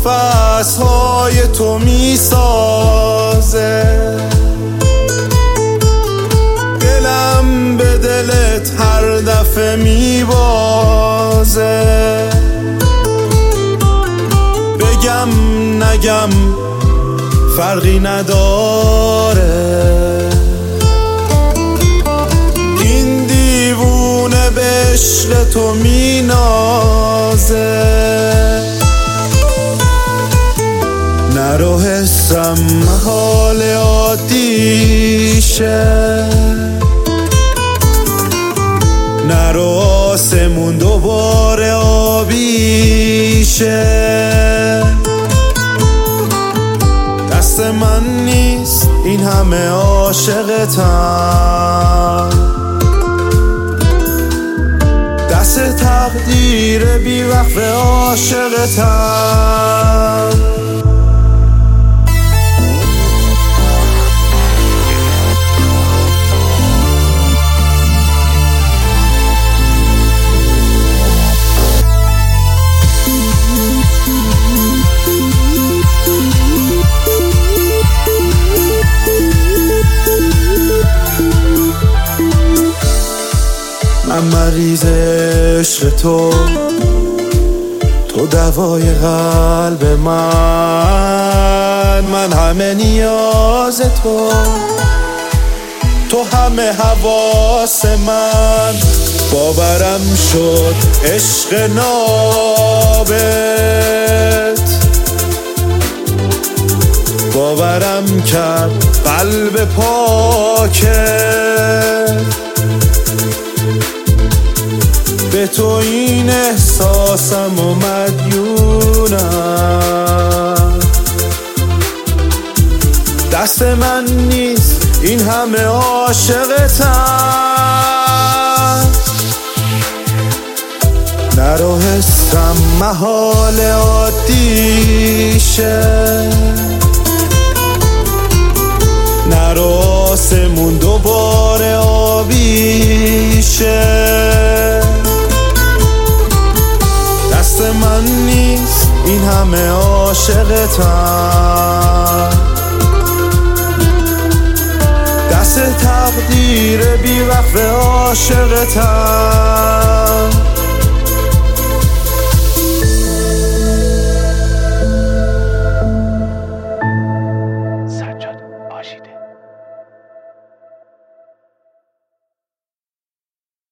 نفس‌های تو میسازه، دلم به دلت هر دفعه میبازه. بگم نگم فرقی نداره، این دیوونه به عشق تو مینازه. نرو حسم محال عادیشه، نرو آسمون دوباره آبیشه. دست من نیست این همه عاشقتم، دست تقدیر بی وقف عاشقتم. من مریض عشق تو دوای قلب من همه نیاز تو همه حواس من. باورم شد عشق نابت، باورم کرد قلب پاکت. به تو این احساسم و مدیونم، دست من نیست این همه عاشقتم. نرو حسم محال عادیشه، نرو آسمون دوباره آبیشه. دست من نیست این همه عاشقتم، دست تقدیر بی وقف عاشقتم.